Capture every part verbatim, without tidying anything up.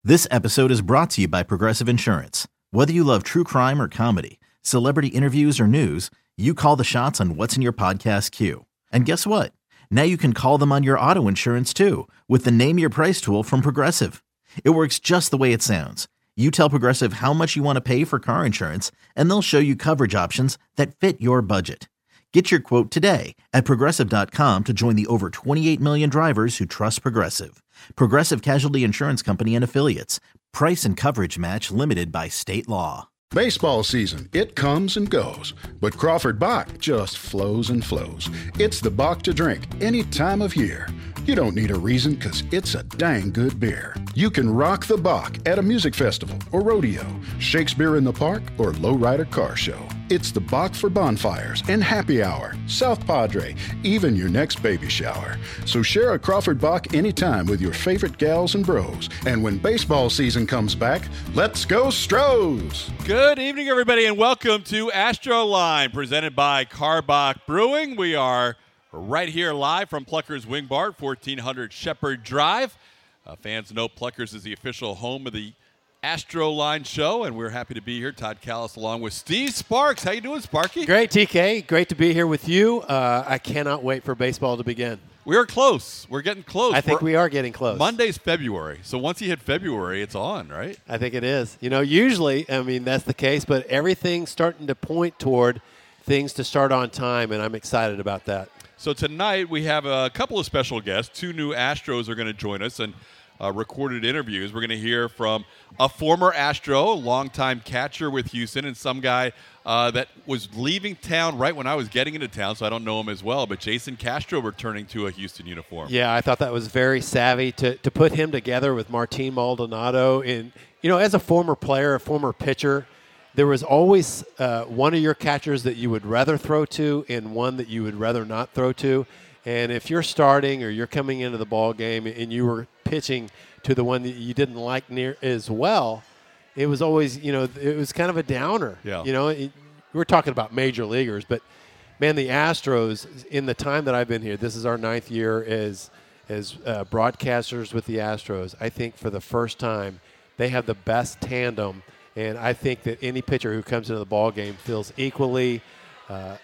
This episode is brought to you by Progressive Insurance. Whether you love true crime or comedy, celebrity interviews or news, you call the shots on what's in your podcast queue. And guess what? Now you can call them on your auto insurance too with the Name Your Price tool from Progressive. It works just the way it sounds. You tell Progressive how much you want to pay for car insurance, and they'll show you coverage options that fit your budget. Get your quote today at Progressive dot com to join the over twenty-eight million drivers who trust Progressive. Progressive Casualty Insurance Company and Affiliates. Price and coverage match limited by state law. Baseball season, it comes and goes, but Crawford Bach just flows and flows. It's the Bach to drink any time of year. You don't need a reason, because it's a dang good beer. You can rock the Bach at a music festival or rodeo, Shakespeare in the Park, or lowrider car show. It's the Bach for bonfires and happy hour, South Padre, even your next baby shower. So share a Crawford Bach anytime with your favorite gals and bros. And when baseball season comes back, let's go Stros! Good evening, everybody, and welcome to Astro Line, presented by Karbach Brewing. We are right here live from Pluckers Wing Bar, fourteen hundred Shepherd Drive. Uh, fans know Pluckers is the official home of the Astro Line show, and we're happy to be here. Todd Callis along with Steve Sparks. How you doing, Sparky? Great, T K. Great to be here with you. Uh, I cannot wait for baseball to begin. We are close. We're getting close. I think we're, we are getting close. Monday's February, so once you hit February, it's on, right? I think it is. You know, usually, I mean, that's the case, but everything's starting to point toward things to start on time, and I'm excited about that. So tonight we have a couple of special guests. Two new Astros are going to join us and uh, recorded interviews. We're going to hear from a former Astro, a longtime catcher with Houston, and some guy uh, that was leaving town right when I was getting into town, so I don't know him as well, but Jason Castro returning to a Houston uniform. Yeah, I thought that was very savvy to, to put him together with Martin Maldonado. In, you know, as a former player, a former pitcher, there was always uh, one of your catchers that you would rather throw to and one that you would rather not throw to. And if you're starting or you're coming into the ball game and you were pitching to the one that you didn't like near as well, it was always, you know, it was kind of a downer. Yeah. You know, it, we're talking about major leaguers, but, man, the Astros, in the time that I've been here, this is our ninth year as, as uh, broadcasters with the Astros, I think for the first time they have the best tandem. And I think that any pitcher who comes into the ball game feels equally uh,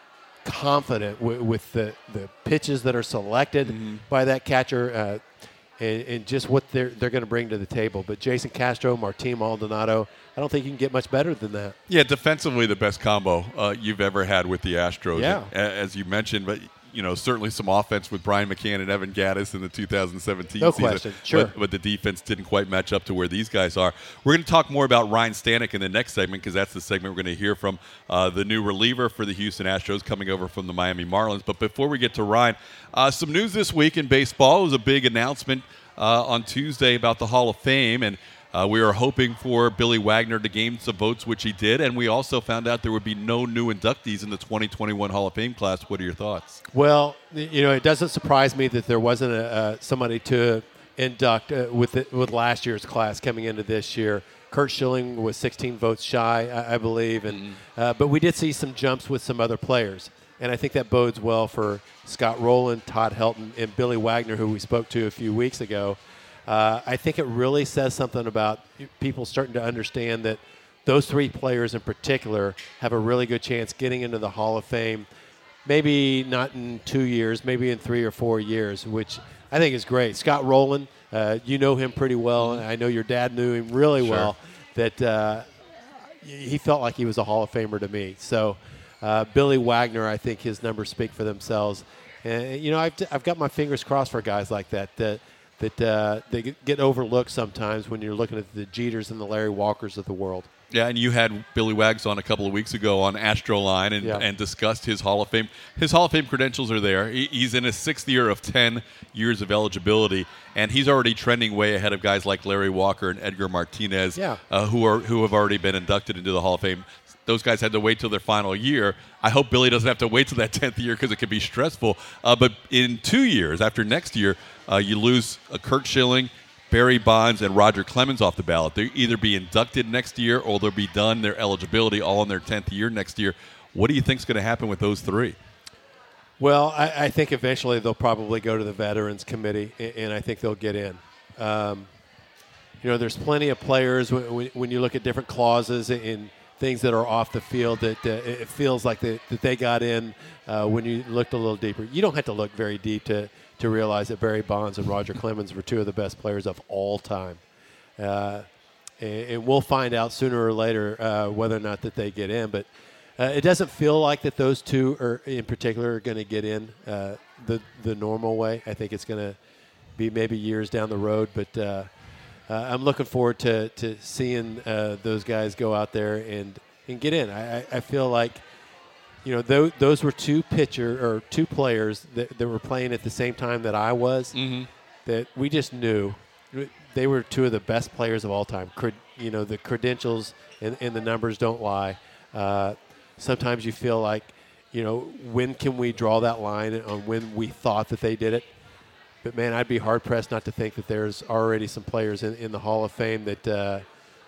confident w- with the, the pitches that are selected mm-hmm. by that catcher uh, and, and just what they're they're going to bring to the table. But Jason Castro, Martin Maldonado, I don't think you can get much better than that. Yeah, defensively the best combo uh, you've ever had with the Astros. Yeah. As you mentioned, but you know, certainly some offense with Brian McCann and Evan Gattis in the two thousand seventeen no season. No question, sure. But, but the defense didn't quite match up to where these guys are. We're going to talk more about Ryan Stanek in the next segment because that's the segment we're going to hear from uh, the new reliever for the Houston Astros coming over from the Miami Marlins. But before we get to Ryan, uh, some news this week in baseball. It was a big announcement uh, on Tuesday about the Hall of Fame, and Uh, we were hoping for Billy Wagner to gain some votes, which he did, and we also found out there would be no new inductees in the twenty twenty-one Hall of Fame class. What are your thoughts? Well, you know, it doesn't surprise me that there wasn't a, uh, somebody to induct uh, with it, with last year's class coming into this year. Curt Schilling was sixteen votes shy, I, I believe, and mm-hmm. uh, but we did see some jumps with some other players, and I think that bodes well for Scott Rowland, Todd Helton, and Billy Wagner, who we spoke to a few weeks ago. Uh, I think it really says something about people starting to understand that those three players in particular have a really good chance getting into the Hall of Fame, maybe not in two years, maybe in three or four years, which I think is great. Scott Rowland, uh, you know him pretty well, and I know your dad knew him really sure. well, that uh, he felt like he was a Hall of Famer to me. So uh, Billy Wagner, I think his numbers speak for themselves. And, you know, I've, I've got my fingers crossed for guys like that, that that uh, they get overlooked sometimes when you're looking at the Jeters and the Larry Walkers of the world. Yeah, and you had Billy Wags on a couple of weeks ago on Astro Line and, yeah. and discussed his Hall of Fame. His Hall of Fame credentials are there. He, he's in his sixth year of ten years of eligibility, and he's already trending way ahead of guys like Larry Walker and Edgar Martinez, yeah. uh, who are who have already been inducted into the Hall of Fame. Those guys had to wait till their final year. I hope Billy doesn't have to wait till that tenth year because it could be stressful. Uh, but in two years, after next year, uh, you lose a Curt Schilling, Barry Bonds, and Roger Clemens off the ballot. They'll either be inducted next year or they'll be done their eligibility all in their tenth year next year. What do you think is going to happen with those three? Well, I, I think eventually they'll probably go to the Veterans Committee, and I think they'll get in. Um, you know, there's plenty of players when, when you look at different clauses in things that are off the field that uh, it feels like they, that they got in uh, when you looked a little deeper. You don't have to look very deep to, to realize that Barry Bonds and Roger Clemens were two of the best players of all time. Uh, and, and we'll find out sooner or later uh, whether or not that they get in. But uh, it doesn't feel like that those two are in particular are going to get in uh, the, the normal way. I think it's going to be maybe years down the road, but uh, Uh, I'm looking forward to, to seeing uh, those guys go out there and, and get in. I, I feel like, you know, those, those were two pitcher or two players that, that were playing at the same time that I was. Mm-hmm. That we just knew they were two of the best players of all time. Cred, you know, the credentials and, and the numbers don't lie. Uh, sometimes you feel like, you know, when can we draw that line on when we thought that they did it? But, man, I'd be hard-pressed not to think that there's already some players in, in the Hall of Fame that uh,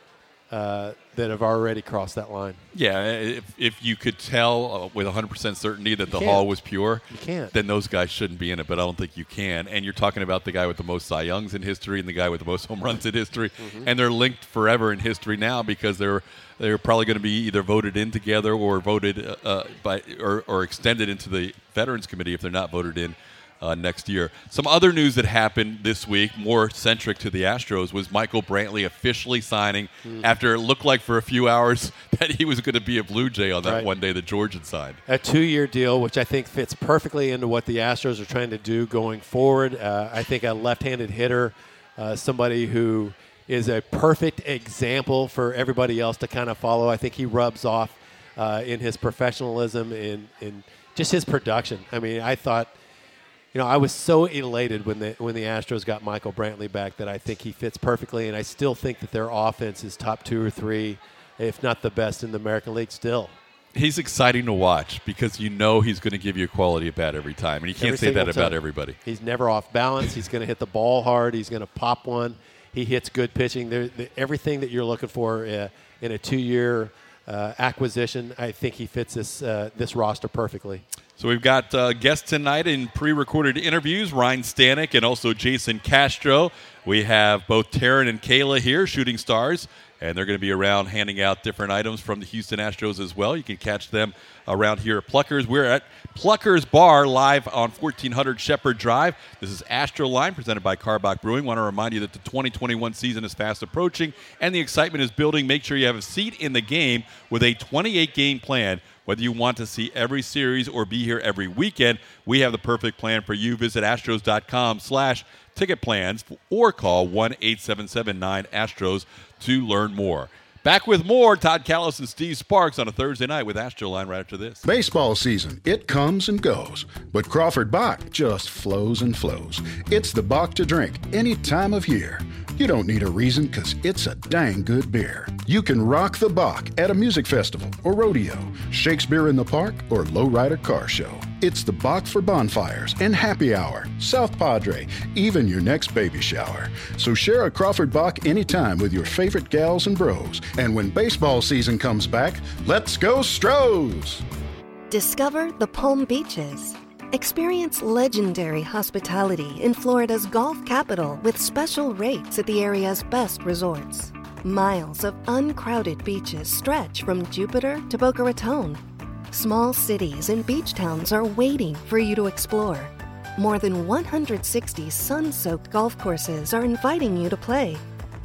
uh, that have already crossed that line. Yeah, if, if you could tell uh, with one hundred percent certainty that you the can't. Hall was pure, you can't. then those guys shouldn't be in it, but I don't think you can. And you're talking about the guy with the most Cy Youngs in history and the guy with the most home runs in history, mm-hmm. and they're linked forever in history now because they're they're probably going to be either voted in together or voted uh, by or, or extended into the Veterans Committee if they're not voted in Uh, next year. Some other news that happened this week, more centric to the Astros, was Michael Brantley officially signing mm. after it looked like for a few hours that he was going to be a Blue Jay on that right. one day the Georgian signed. A two-year deal, which I think fits perfectly into what the Astros are trying to do going forward. Uh, I think a left-handed hitter, uh, somebody who is a perfect example for everybody else to kind of follow. I think he rubs off uh, in his professionalism and in just his production. I mean, I thought You know, I was so elated when the when the Astros got Michael Brantley back that I think he fits perfectly, and I still think that their offense is top two or three, if not the best in the American League still. He's exciting to watch because you know he's going to give you a quality at bat every time, and you can't every say that time. about everybody. He's never off balance. He's going to hit the ball hard. He's going to pop one. He hits good pitching. There, the, everything that you're looking for uh, in a two-year uh, acquisition, I think he fits this uh, this roster perfectly. So we've got uh, guests tonight in pre-recorded interviews, Ryne Stanek and also Jason Castro. We have both Taryn and Kayla here, shooting stars, and they're going to be around handing out different items from the Houston Astros as well. You can catch them around here at Pluckers. We're at Pluckers Bar live on fourteen hundred Shepherd Drive. This is Astro Line presented by Karbach Brewing. Want to remind you that the twenty twenty-one season is fast approaching and the excitement is building. Make sure you have a seat in the game with a twenty-eight game plan. Whether you want to see every series or be here every weekend, we have the perfect plan for you. Visit astros.com slash ticket plans or call one eight seven seven nine Astros to learn more. Back with more, Todd Kalas and Steve Sparks on a Thursday night with Astro Line right after this. Baseball season, it comes and goes, but Crawford Bach just flows and flows. It's the Bach to drink any time of year. You don't need a reason because it's a dang good beer. You can rock the Bach at a music festival or rodeo, Shakespeare in the Park, or lowrider car show. It's the Bach for bonfires and happy hour, South Padre, even your next baby shower. So share a Crawford Bach anytime with your favorite gals and bros. And when baseball season comes back, let's go Stros! Discover the Palm Beaches. Experience legendary hospitality in Florida's Gulf capital with special rates at the area's best resorts. Miles of uncrowded beaches stretch from Jupiter to Boca Raton. Small cities and beach towns are waiting for you to explore. More than one hundred sixty sun-soaked golf courses are inviting you to play.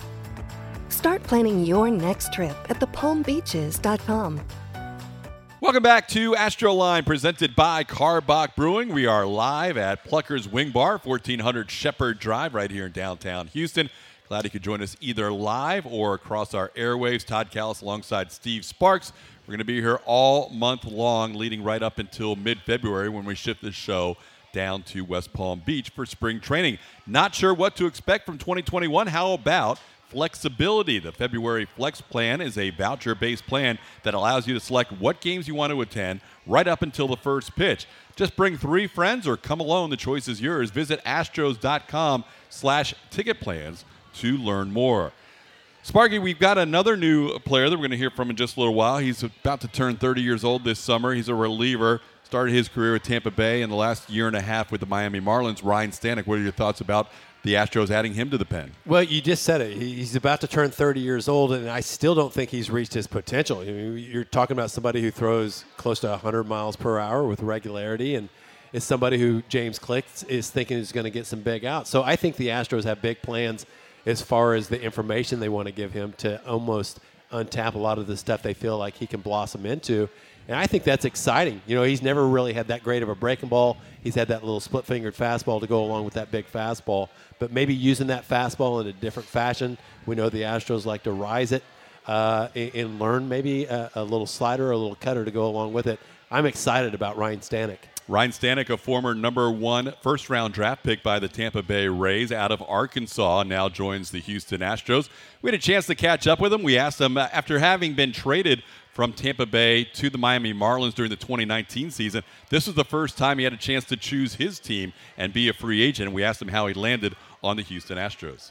Start planning your next trip at the palm beaches dot com. Welcome back to Astro Line, presented by Karbach Brewing. We are live at Pluckers Wing Bar, fourteen hundred Shepherd Drive, right here in downtown Houston. Glad you could join us either live or across our airwaves. Todd Kalas alongside Steve Sparks. We're going to be here all month long, leading right up until mid-February when we shift this show down to West Palm Beach for spring training. Not sure what to expect from twenty twenty-one. How about flexibility? The February Flex Plan is a voucher-based plan that allows you to select what games you want to attend right up until the first pitch. Just bring three friends or come alone. The choice is yours. Visit astros.com slash ticket plans to learn more. Sparky, we've got another new player that we're going to hear from in just a little while. He's about to turn thirty years old this summer. He's a reliever. Started his career at Tampa Bay in the last year and a half with the Miami Marlins. Ryne Stanek, what are your thoughts about the Astros adding him to the pen. Well, you just said it. He- He's about to turn thirty years old, and I still don't think he's reached his potential. You know, you're talking about somebody who throws close to one hundred miles per hour with regularity, and is somebody who James Click is thinking is going to get some big outs. So I think the Astros have big plans as far as the information they want to give him to almost untap a lot of the stuff they feel like he can blossom into. And I think that's exciting. You know, he's never really had that great of a breaking ball. He's had that little split-fingered fastball to go along with that big fastball. But maybe using that fastball in a different fashion. We know the Astros like to rise it uh, and, and learn maybe a, a little slider or a little cutter to go along with it. I'm excited about Ryan Stanek. Ryan Stanek, a former number one first-round draft pick by the Tampa Bay Rays out of Arkansas, now joins the Houston Astros. We had a chance to catch up with him. We asked him, uh, after having been traded from Tampa Bay to the Miami Marlins during the twenty nineteen season, this was the first time he had a chance to choose his team and be a free agent. We asked him how he landed on the Houston Astros.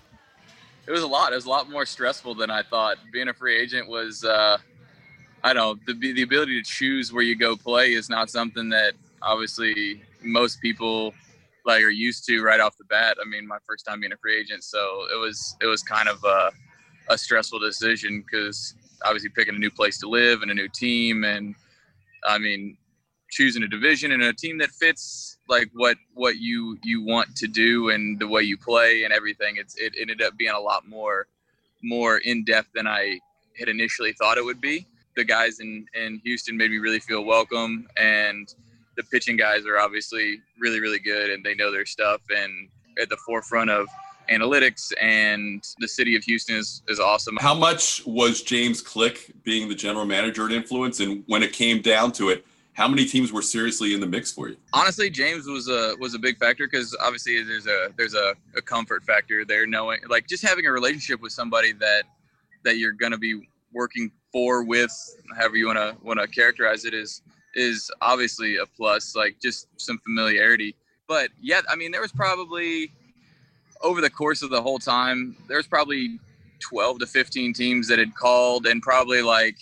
It was a lot. It was a lot more stressful than I thought. Being a free agent was, uh, I don't know, the, the ability to choose where you go play is not something that obviously most people like are used to right off the bat. I mean, my first time being a free agent, so it was it was kind of a, a stressful decision because obviously picking a new place to live and a new team, and I mean choosing a division and a team that fits like what what you you want to do and the way you play and everything. It's it ended up being a lot more more in depth than I had initially thought it would be. The guys in in Houston made me really feel welcome, and the pitching guys are obviously really, really good, and they know their stuff and at the forefront of analytics, and the city of Houston is, is awesome. How much was James Click being the general manager an influence? And when it came down to it, how many teams were seriously in the mix for you? Honestly, James was a was a big factor because obviously there's a there's a, a comfort factor there, knowing like just having a relationship with somebody that that you're going to be working for, with, however you want to want to characterize it, is is obviously a plus, like just some familiarity. But yeah, I mean, there was probably over the course of the whole time, there's probably twelve to fifteen teams that had called, and probably like,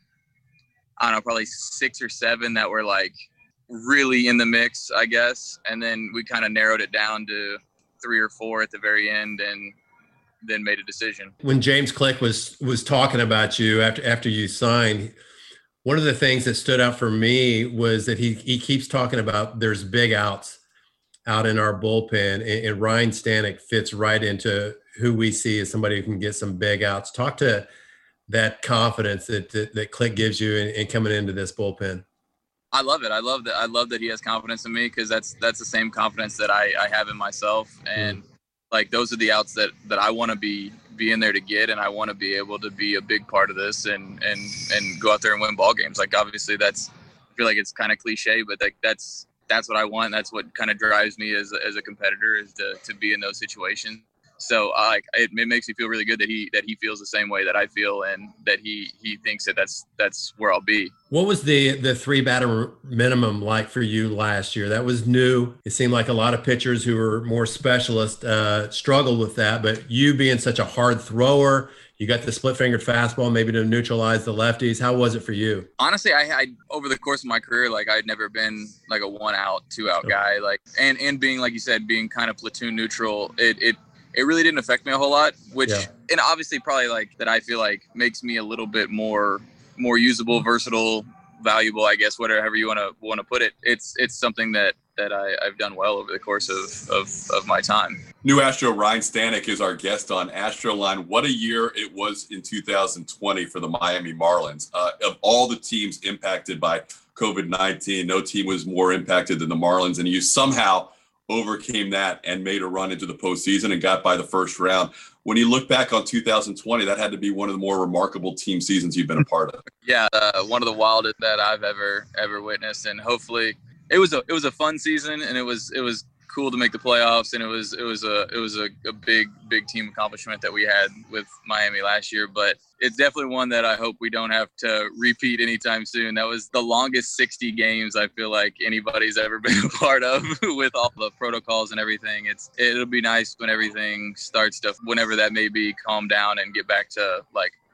I don't know, probably six or seven that were like really in the mix, I guess. And then we kind of narrowed it down to three or four at the very end, and then made a decision. When James Click was was talking about you after after you signed, one of the things that stood out for me was that he he keeps talking about there's big outs out in our bullpen, and, and Ryan Stanek fits right into who we see as somebody who can get some big outs. Talk to that confidence that that, that Click gives you in, in coming into this bullpen. I love it. I love that. I love that he has confidence in me, because that's that's the same confidence that I, I have in myself. And mm. like those are the outs that, that I want to be be in there to get, and I want to be able to be a big part of this and and and go out there and win ball games. Like obviously that's, I feel like it's kind of cliche, but like that's that's what I want. That's what kind of drives me as as a competitor, is to to be in those situations. So uh, like it, it makes me feel really good that he that he feels the same way that I feel, and that he he thinks that that's that's where I'll be. What was the the three batter minimum like for you last year? That was new. It seemed like a lot of pitchers who were more specialist uh, struggled with that, but you being such a hard thrower, you got the split fingered fastball maybe to neutralize the lefties. How was it for you? Honestly, I, I over the course of my career, like I'd never been like a one out, two out guy. Like and and being, like you said, being kind of platoon neutral, it it. It really didn't affect me a whole lot, which, yeah. and obviously probably like that I feel like makes me a little bit more, more usable, versatile, valuable, I guess, whatever you want to want to put it. It's it's something that that I, I've done well over the course of, of, of my time. New Astro Ryan Stanek is our guest on Astroline. What a year it was in two thousand twenty for the Miami Marlins. Uh, of all the teams impacted by COVID nineteen, no team was more impacted than the Marlins, and you somehow overcame that and made a run into the postseason and got by the first round. When you look back on two thousand twenty, that had to be one of the more remarkable team seasons you've been a part of. Yeah, uh, one of the wildest that I've ever ever witnessed, and hopefully it was a it was a fun season, and it was it was cool to make the playoffs, and it was it was a it was a, a big big team accomplishment that we had with Miami last year. But it's definitely one that I hope we don't have to repeat anytime soon. That was the longest sixty games I feel like anybody's ever been a part of, with all the protocols and everything. It's it'll be nice when everything starts to, whenever that may be, calm down and get back to like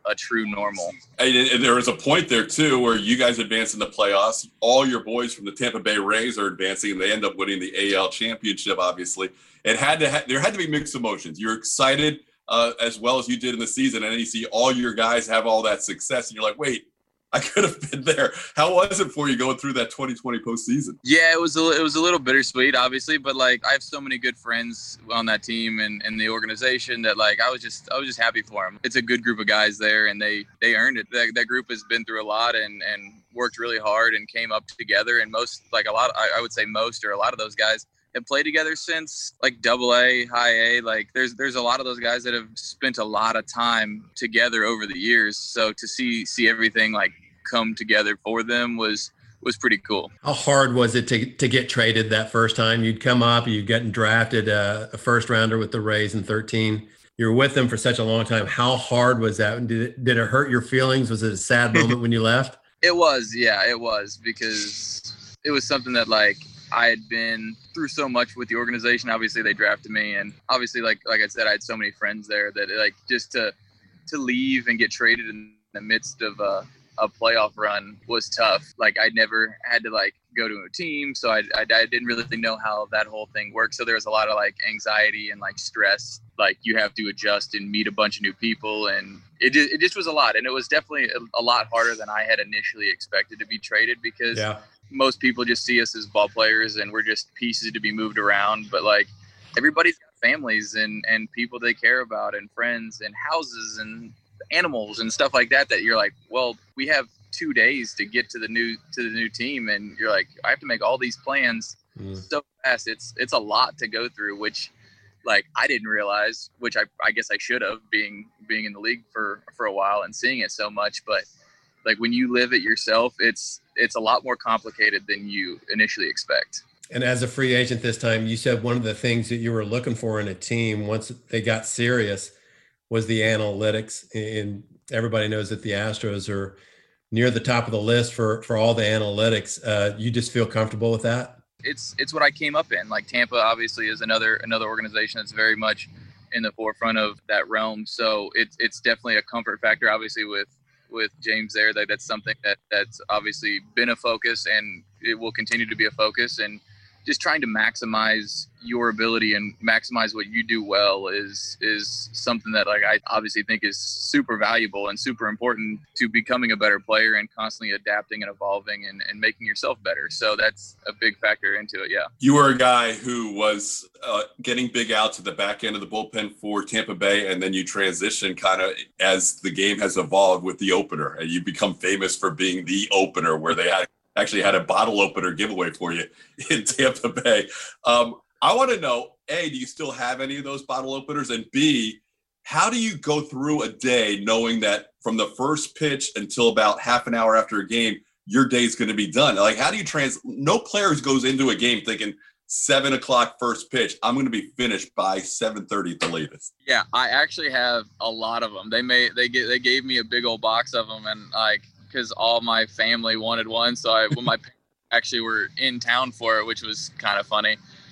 a true normal. And, and there was a point there too where you guys advanced in the playoffs. All your boys from the Tampa Bay Rays are advancing, and they end up winning the A L championship. Obviously, it had to ha- there had to be mixed emotions. You're excited uh, as well as you did in the season, and then you see all your guys have all that success, and you're like, wait, I could have been there. How was it for you going through that twenty twenty postseason? Yeah, it was a, it was a little bittersweet, obviously, but like I have so many good friends on that team and, and the organization that like I was just I was just happy for them. It's a good group of guys there, and they they earned it. That, that group has been through a lot and and worked really hard and came up together. And most like a lot, I, I would say most or a lot of those guys have played together since like double A, high A. Like there's there's a lot of those guys that have spent a lot of time together over the years. So to see see everything like come together for them was was pretty cool. How hard was it to to get traded that first time? You'd come up, you'd gotten drafted uh, a first rounder with the Rays in thirteen. You were with them for such a long time. How hard was that? Did it, did it hurt your feelings? Was it a sad moment when you left? It was, yeah, it was, because it was something that like I had been through so much with the organization. Obviously, they drafted me, and obviously, like like I said, I had so many friends there that like just to to leave and get traded in the midst of a, a playoff run was tough. Like I never had to like go to a team, so I, I I didn't really know how that whole thing worked. So there was a lot of like anxiety and like stress. Like you have to adjust and meet a bunch of new people, and it just, it just was a lot. And it was definitely a, a lot harder than I had initially expected to be traded because. Yeah. Most people just see us as ball players and we're just pieces to be moved around. But like everybody's got families and, and people they care about and friends and houses and animals and stuff like that, that you're like, well, we have two days to get to the new, to the new team. And you're like, I have to make all these plans mm. so fast. It's, it's a lot to go through, which like I didn't realize, which I, I guess I should have being, being in the league for, for a while and seeing it so much. But like when you live it yourself, it's, it's a lot more complicated than you initially expect. And as a free agent this time, you said one of the things that you were looking for in a team once they got serious was the analytics. And everybody knows that the Astros are near the top of the list for, for all the analytics. Uh, you just feel comfortable with that? It's it's what I came up in. Like Tampa obviously is another another organization that's very much in the forefront of that realm. So it's it's definitely a comfort factor, obviously, with with James there. That that's something that that's obviously been a focus and it will continue to be a focus. And just trying to maximize your ability and maximize what you do well is is something that like I obviously think is super valuable and super important to becoming a better player and constantly adapting and evolving and, and making yourself better. So that's a big factor into it. Yeah. You were a guy who was uh, getting big outs at the back end of the bullpen for Tampa Bay, and then you transition kind of as the game has evolved with the opener, and you become famous for being the opener where they had actually had a bottle opener giveaway for you in Tampa Bay. Um, I want to know, A, do you still have any of those bottle openers? And B, how do you go through a day knowing that from the first pitch until about half an hour after a game, your day's going to be done? Like, how do you trans, no player goes into a game thinking seven o'clock first pitch, I'm going to be finished by seven thirty at the latest. Yeah, I actually have a lot of them. They made, they get, they gave me a big old box of them, and like, because all my family wanted one. So I, when my parents actually were in town for it, which was kind of funny.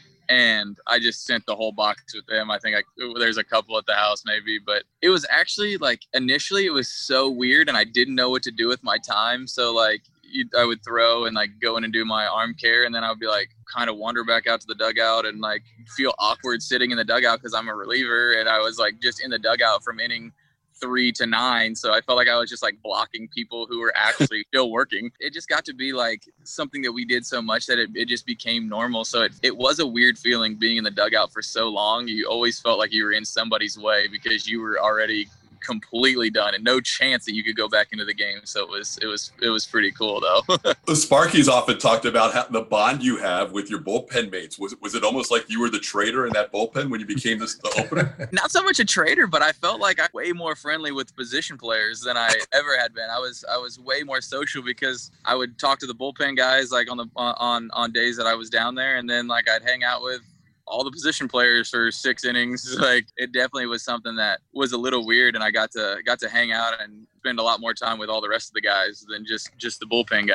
And I just sent the whole box with them. I think I, there's a couple at the house maybe, but it was actually like, initially it was so weird and I didn't know what to do with my time. So like you, I would throw and like go in and do my arm care. And then I would be like, kind of wander back out to the dugout and like feel awkward sitting in the dugout because I'm a reliever. And I was like just in the dugout from inning three to nine. So I felt like I was just like blocking people who were actually still working. It just got to be like something that we did so much that it, it just became normal. So it, it was a weird feeling being in the dugout for so long. You always felt like you were in somebody's way because you were already completely done and no chance that you could go back into the game. So it was it was it was pretty cool though. The Sparky's often talked about how the bond you have with your bullpen mates. Was was it almost like you were the trader in that bullpen when you became this, the opener? Not so much a trader, but I felt like I was way more friendly with position players than I ever had been. I was I was way more social because I would talk to the bullpen guys like on the on on days that I was down there, and then like I'd hang out with all the position players for six innings. Like it definitely was something that was a little weird, and I got to got to hang out and spend a lot more time with all the rest of the guys than just just the bullpen guys.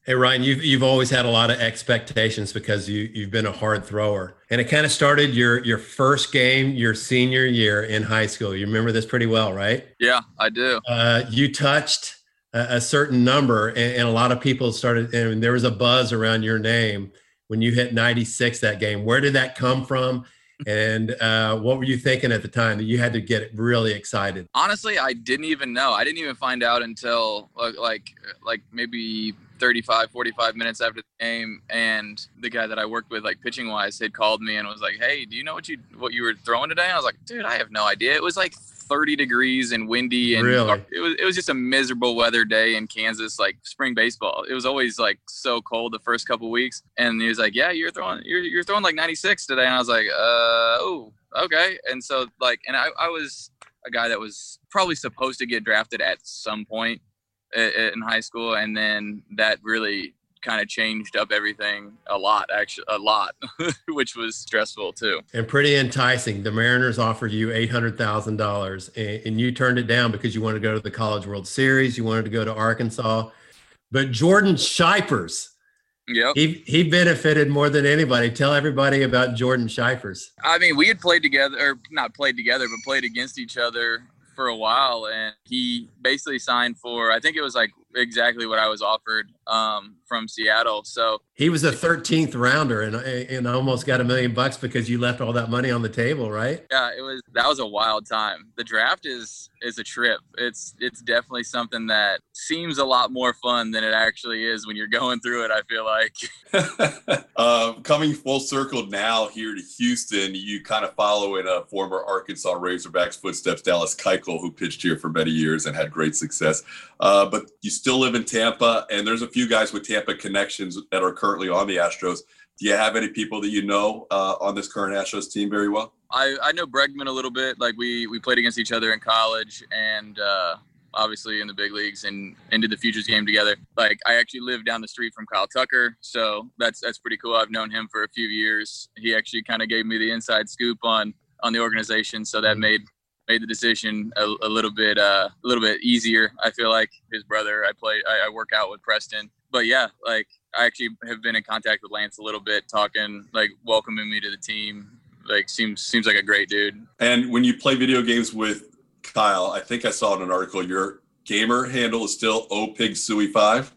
Hey, Ryan, you've, you've always had a lot of expectations because you, you've been a hard thrower. And it kind of started your, your first game, your senior year in high school. You remember this pretty well, right? Yeah, I do. Uh, you touched a, a certain number, and, and a lot of people started, and there was a buzz around your name when you hit ninety-six that game. Where did that come from? And uh, what were you thinking at the time that you had to get really excited? Honestly, I didn't even know. I didn't even find out until like like maybe thirty-five, forty-five minutes after the game. And the guy that I worked with, like pitching wise, had called me and was like, "Hey, do you know what you what you were throwing today?" And I was like, "Dude, I have no idea." It was like thirty degrees and windy, and really? it was it was just a miserable weather day in Kansas, like spring baseball. It was always like so cold the first couple weeks. And he was like, "Yeah, you're throwing you're you're throwing like ninety-six today." And I was like, "Uh, oh, okay." And so like, and I I was a guy that was probably supposed to get drafted at some point in high school, and then that really kind of changed up everything a lot, actually a lot, which was stressful too. And pretty enticing. The Mariners offered you eight hundred thousand dollars, and, and you turned it down because you wanted to go to the College World Series. You wanted to go to Arkansas. But Jordan Shipers, yep. he, he benefited more than anybody. Tell everybody about Jordan Shipers. I mean, we had played together, or not played together, but played against each other for a while, and he basically signed for, I think it was like exactly what I was offered um, from Seattle. So he was a thirteenth rounder and and almost got a million bucks because you left all that money on the table, right? Yeah, it was, that was a wild time. The draft is is a trip. It's it's definitely something that seems a lot more fun than it actually is when you're going through it, I feel like. uh, coming full circle now here to Houston, you kind of follow in a former Arkansas Razorbacks footsteps, Dallas Keuchel, who pitched here for many years and had great success. Uh, but you still live in Tampa, and there's a few guys with Tampa connections that are currently on the Astros. Do you have any people that you know uh, on this current Astros team very well? I, I know Bregman a little bit. Like we, we played against each other in college, and uh, obviously in the big leagues, and, and did the Futures game together. Like I actually live down the street from Kyle Tucker, so that's that's pretty cool. I've known him for a few years. He actually kind of gave me the inside scoop on on the organization, so that made made the decision a, a little bit uh, a little bit easier. I feel like his brother. I play. I, I work out with Preston, but yeah, like I actually have been in contact with Lance a little bit, talking, like welcoming me to the team. Like seems seems like a great dude. And when you play video games with Kyle, I think I saw in an article your gamer handle is still O Pig Suey five.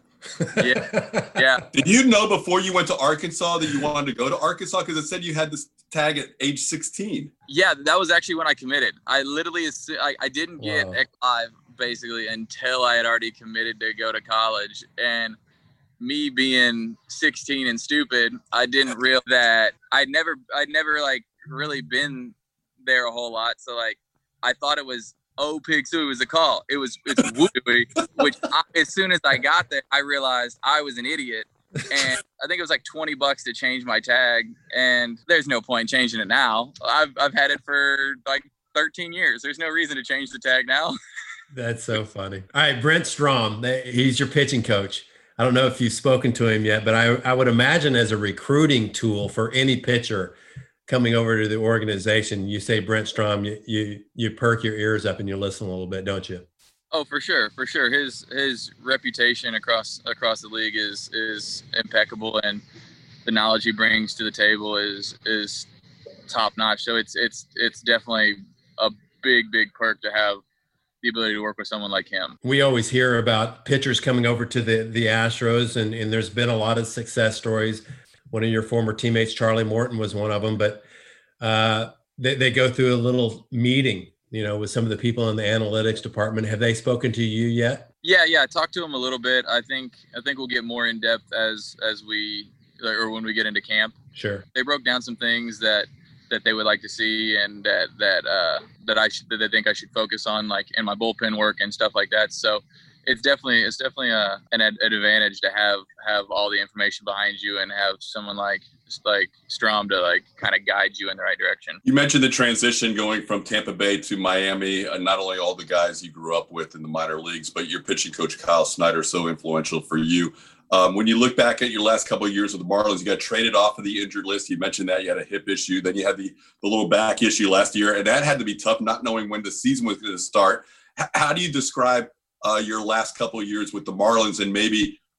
Yeah, yeah. Did you know before you went to Arkansas that you wanted to go to Arkansas? Because it said you had this tag at age sixteen. Yeah, that was actually when I committed. I literally, I, I didn't get Wow. X Live basically until I had already committed to go to college. And me being sixteen and stupid, I didn't realize that I'd never, I'd never like really been there a whole lot. So like, I thought it was Oh Pig Suey was a call. It was it's Wooey, which I, as soon as I got there, I realized I was an idiot. And I think it was like twenty bucks to change my tag. And there's no point in changing it now. I've I've had it for like thirteen years. There's no reason to change the tag now. That's so funny. All right, Brent Strom, he's your pitching coach. I don't know if you've spoken to him yet, but I, I would imagine as a recruiting tool for any pitcher coming over to the organization, you say Brent Strom, you, you you perk your ears up and you listen a little bit, don't you? Oh, for sure, for sure. His his reputation across across the league is is impeccable, and the knowledge he brings to the table is is top notch. So it's it's it's definitely a big big perk to have the ability to work with someone like him. We always hear about pitchers coming over to the the Astros, and and there's been a lot of success stories. One of your former teammates, Charlie Morton, was one of them, but uh, they, they go through a little meeting, you know, with some of the people in the analytics department. Have they spoken to you yet? Yeah, yeah. I talked to him a little bit. I think I think we'll get more in depth as as we or when we get into camp. Sure. They broke down some things that that they would like to see, and that that uh, that I should that they think I should focus on, like in my bullpen work and stuff like that. So it's definitely it's definitely a, an, an advantage to have have all the information behind you and have someone like like Strom to like kind of guide you in the right direction. You mentioned the transition going from Tampa Bay to Miami, and not only all the guys you grew up with in the minor leagues, but your pitching coach Kyle Snyder, so influential for you. Um, when you look back at your last couple of years with the Marlins, you got traded off of the injured list. You mentioned that you had a hip issue. Then you had the, the little back issue last year, and that had to be tough, not knowing when the season was going to start. H- how do you describe uh, your last couple of years with the Marlins, and maybe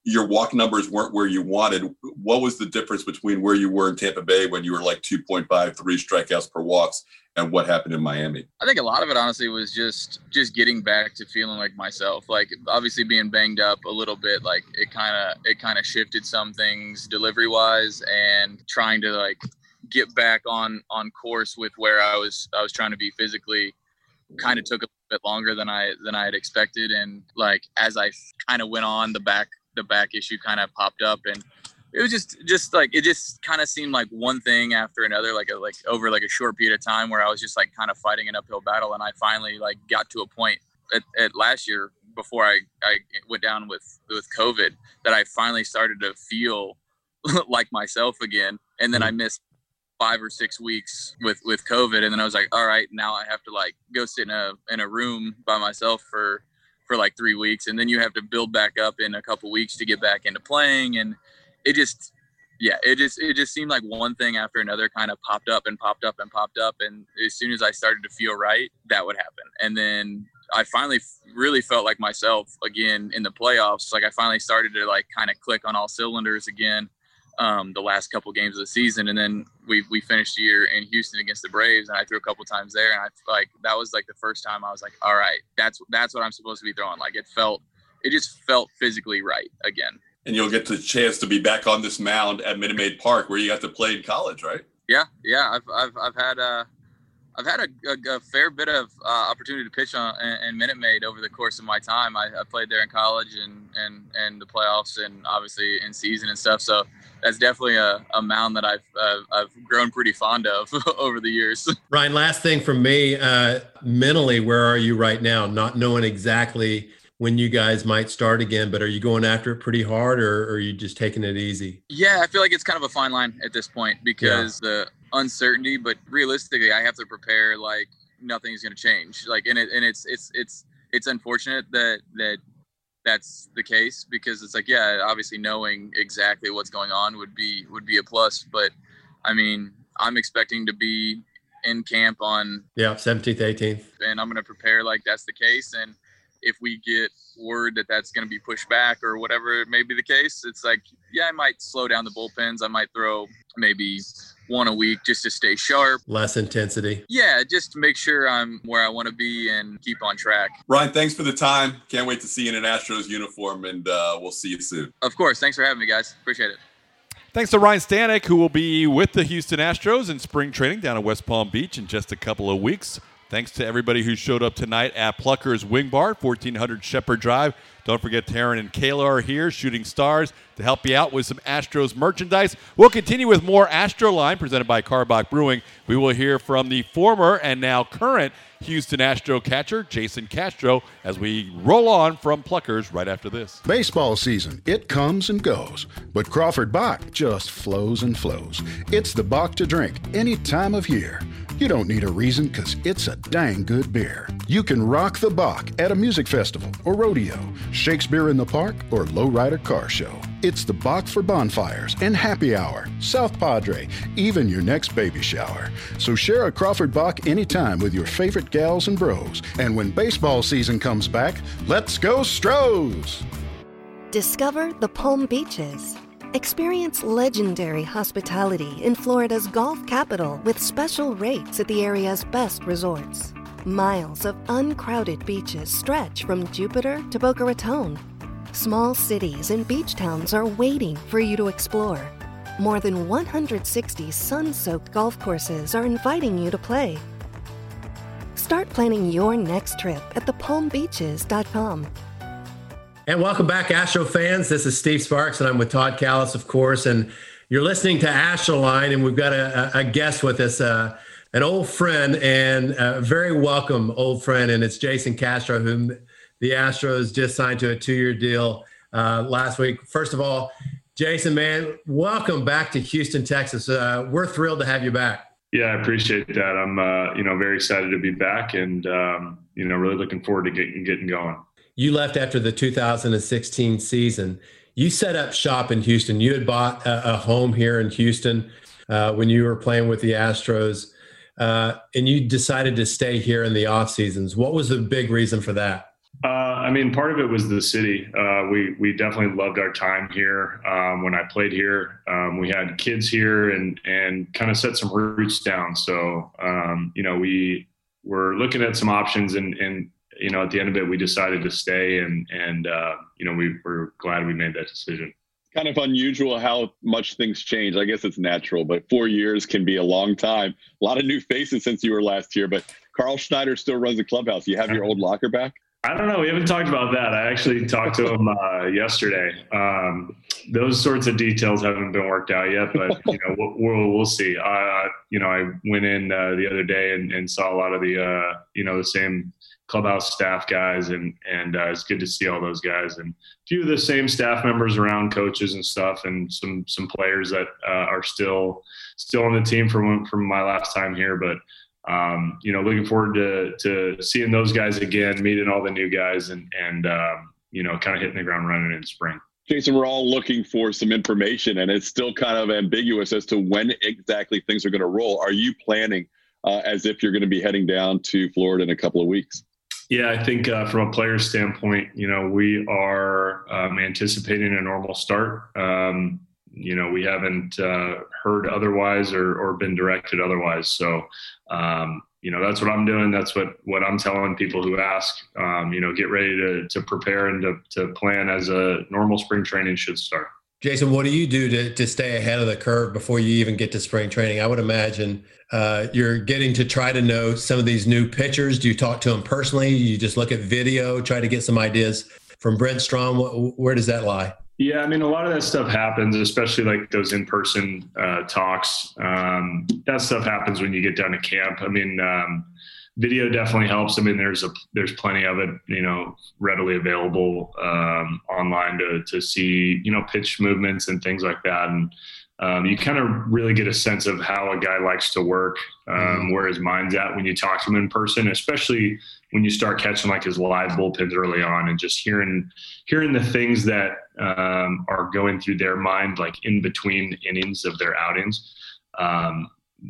your walk numbers weren't where you wanted. What was the difference between where you were in Tampa Bay when you were like two point five, three strikeouts per walks, and what happened in Miami? I think a lot of it, honestly, was just just getting back to feeling like myself. Like, obviously being banged up a little bit, like it kind of it kind of shifted some things delivery wise, and trying to like get back on on course with where I was I was trying to be physically kind of took a bit longer than I than I had expected. And like as I kind of went on, the back the back issue kind of popped up, and it was just just like it just kind of seemed like one thing after another, like a, like over like a short period of time, where I was just like kind of fighting an uphill battle. And I finally like got to a point at, at last year before I, I went down with with COVID that I finally started to feel like myself again. And then I missed five or six weeks with with COVID, and then I was like, all right, now I have to like go sit in a in a room by myself for for like three weeks, and then you have to build back up in a couple weeks to get back into playing. And it just yeah it just it just seemed like one thing after another kind of popped up and popped up and popped up, and as soon as I started to feel right, that would happen. And then I finally really felt like myself again in the playoffs. Like I finally started to like kind of click on all cylinders again um the last couple games of the season. And then we we finished the year in Houston against the Braves, and I threw a couple times there, and I like that was like the first time I was like, all right, that's that's what I'm supposed to be throwing. Like it felt it just felt physically right again. And you'll get the chance to be back on this mound at Minute Maid Park, where you got to play in college, right? Yeah, yeah. I've I've I've had uh I've had a, a, a fair bit of uh, opportunity to pitch on in, in Minute Maid over the course of my time. I, I played there in college and, and, and the playoffs, and obviously in season and stuff. So that's definitely a, a mound that I've uh, I've grown pretty fond of over the years. Ryan, last thing from me, uh, mentally, where are you right now? Not knowing exactly when you guys might start again, but are you going after it pretty hard, or, or are you just taking it easy? Yeah, I feel like it's kind of a fine line at this point, because yeah. the uncertainty, but realistically I have to prepare like nothing's going to change. Like, and it, and it's, it's, it's, it's unfortunate that, that that's the case, because it's like, yeah, obviously knowing exactly what's going on would be, would be a plus. But I mean, I'm expecting to be in camp on yeah, seventeenth, eighteenth, and I'm going to prepare like that's the case. And if we get word that that's going to be pushed back or whatever it may be the case, it's like, yeah, I might slow down the bullpens. I might throw maybe one a week just to stay sharp. Less intensity. Yeah, just to make sure I'm where I want to be and keep on track. Ryan, thanks for the time. Can't wait to see you in an Astros uniform, and uh, we'll see you soon. Of course. Thanks for having me, guys. Appreciate it. Thanks to Ryan Stanek, who will be with the Houston Astros in spring training down at West Palm Beach in just a couple of weeks. Thanks to everybody who showed up tonight at Plucker's Wing Bar, fourteen hundred Shepherd Drive. Don't forget Taryn and Kayla are here, shooting stars, to help you out with some Astros merchandise. We'll continue with more Astro Line presented by Karbach Brewing. We will hear from the former and now current Houston Astro catcher, Jason Castro, as we roll on from Pluckers right after this. Baseball season, it comes and goes, but Crawford Bach just flows and flows. It's the Bach to drink any time of year. You don't need a reason, because it's a dang good beer. You can rock the Bach at a music festival or rodeo, Shakespeare in the Park, or lowrider car show. It's the Bach for bonfires and happy hour, South Padre, even your next baby shower. So share a Crawford Bach anytime with your favorite gals and bros. And when baseball season comes back, let's go Stros! Discover the Palm Beaches. Experience legendary hospitality in Florida's golf capital with special rates at the area's best resorts. Miles of uncrowded beaches stretch from Jupiter to Boca Raton. Small cities and beach towns are waiting for you to explore. More than one hundred sixty sun-soaked golf courses are inviting you to play. Start planning your next trip at the palm beaches dot com. And welcome back, Astro fans. This is Steve Sparks, and I'm with Todd Callis, of course. And you're listening to Astro Line, and we've got a, a guest with us, uh, an old friend, and a very welcome old friend, and it's Jason Castro, whom the Astros just signed to a two-year deal uh, last week. First of all, Jason, man, welcome back to Houston, Texas. Uh, we're thrilled to have you back. Yeah, I appreciate that. I'm, uh, you know, very excited to be back, and um, you know, really looking forward to getting getting going. You left after the two thousand sixteen season. You set up shop in Houston. You had bought a, a home here in Houston uh, when you were playing with the Astros, uh, and you decided to stay here in the off seasons. What was the big reason for that? Uh, I mean, part of it was the city. Uh, we we definitely loved our time here. Um, when I played here, um, we had kids here and and kind of set some roots down. So um, you know, we were looking at some options, and and you know, at the end of it, we decided to stay, and and uh, you know, we were glad we made that decision. Kind of unusual how much things change. I guess it's natural, but four years can be a long time. A lot of new faces since you were last year, but Carl Schneider still runs the clubhouse. You have your old locker back? I don't know. We haven't talked about that. I actually talked to him uh, yesterday. Um, those sorts of details haven't been worked out yet, but you know, we'll, we'll, we'll see. Uh, you know, I went in uh, the other day and, and saw a lot of the, uh, you know, the same clubhouse staff guys, and and uh, it's good to see all those guys and a few of the same staff members around, coaches and stuff, and some some players that uh, are still still on the team from from my last time here, but. Um, you know, looking forward to, to seeing those guys again, meeting all the new guys, and, and um, you know, kind of hitting the ground running in spring. Jason, we're all looking for some information, and it's still kind of ambiguous as to when exactly things are going to roll. Are you planning uh, as if you're going to be heading down to Florida in a couple of weeks? Yeah, I think uh, from a player standpoint, you know, we are um, anticipating a normal start. Um, you know, we haven't uh, heard otherwise or, or been directed otherwise. So, um, you know, that's what I'm doing. That's what, what I'm telling people who ask, um, you know, get ready to, to prepare and to, to plan as a normal spring training should start. Jason, what do you do to, to stay ahead of the curve before you even get to spring training? I would imagine uh, you're getting to try to know some of these new pitchers. Do you talk to them personally? You just look at video, try to get some ideas from Brent Strom? Where does that lie? Yeah, I mean, a lot of that stuff happens, especially like those in-person uh, talks. Um, that stuff happens when you get down to camp. I mean, um, video definitely helps. I mean, there's a there's plenty of it, you know, readily available um, online to to see, you know, pitch movements and things like that. And um, you kind of really get a sense of how a guy likes to work, um, mm-hmm. where his mind's at when you talk to him in person, especially when you start catching like his live bullpens early on and just hearing hearing the things that um, are going through their mind, like in between innings of their outings. Um,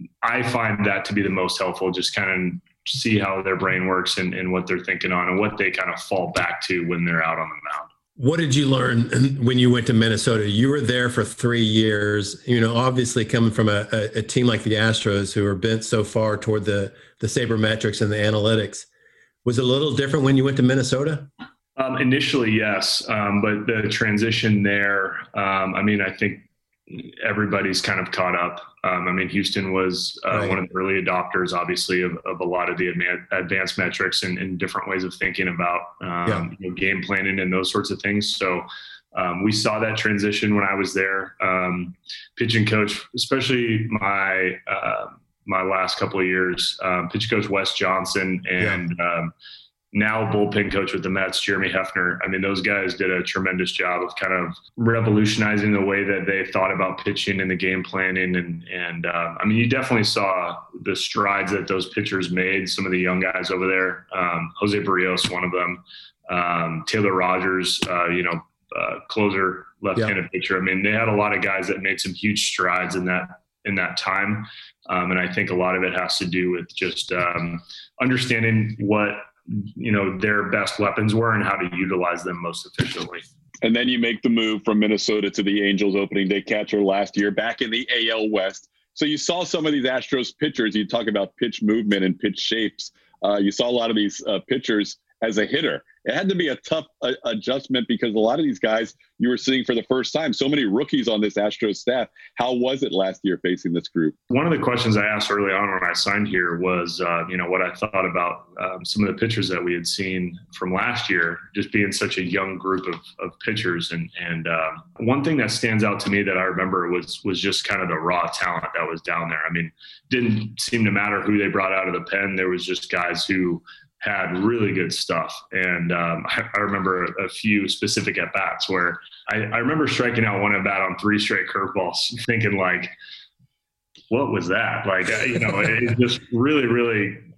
I find that to be the most helpful, just kind of see how their brain works and, and what they're thinking on and what they kind of fall back to when they're out on the mound. What did you learn when you went to Minnesota? You were there for three years, you know, obviously coming from a, a, a team like the Astros who are bent so far toward the, the sabermetrics and the analytics. Was it a little different when you went to Minnesota? Um, initially, yes. Um, but the transition there, um, I mean, I think everybody's kind of caught up. Um, I mean, Houston was uh, right. one of the early adopters, obviously, of, of a lot of the advanced metrics and, and different ways of thinking about um, yeah. you know, game planning and those sorts of things. So um, we saw that transition when I was there. Um, pitching coach, especially my uh, my last couple of years, um, pitch coach Wes Johnson and yeah. um, now bullpen coach with the Mets, Jeremy Hefner. I mean, those guys did a tremendous job of kind of revolutionizing the way that they thought about pitching and the game planning. And, and um, I mean, you definitely saw the strides that those pitchers made, some of the young guys over there. Um, Jose Barrios, one of them. Um, Taylor Rogers, uh, you know, uh, closer, left-handed yeah. pitcher. I mean, they had a lot of guys that made some huge strides in that in that time. Um, and I think a lot of it has to do with just um, understanding what, you know, their best weapons were and how to utilize them most efficiently. And then you make the move from Minnesota to the Angels opening day catcher last year back in the A L West. So you saw some of these Astros pitchers, you talk about pitch movement and pitch shapes. Uh, you saw a lot of these uh, pitchers as a hitter. It had to be a tough uh, adjustment because a lot of these guys you were seeing for the first time, so many rookies on this Astros staff. How was it last year facing this group? One of the questions I asked early on when I signed here was, uh, you know, what I thought about um, some of the pitchers that we had seen from last year, just being such a young group of, of pitchers. And, and um, one thing that stands out to me that I remember was, was just kind of the raw talent that was down there. I mean, didn't seem to matter who they brought out of the pen. There was just guys who had really good stuff. And um, I, I remember a, a few specific at-bats where I, I remember striking out one at-bat on three straight curveballs, thinking like, what was that? Like, you know, it, it just really, really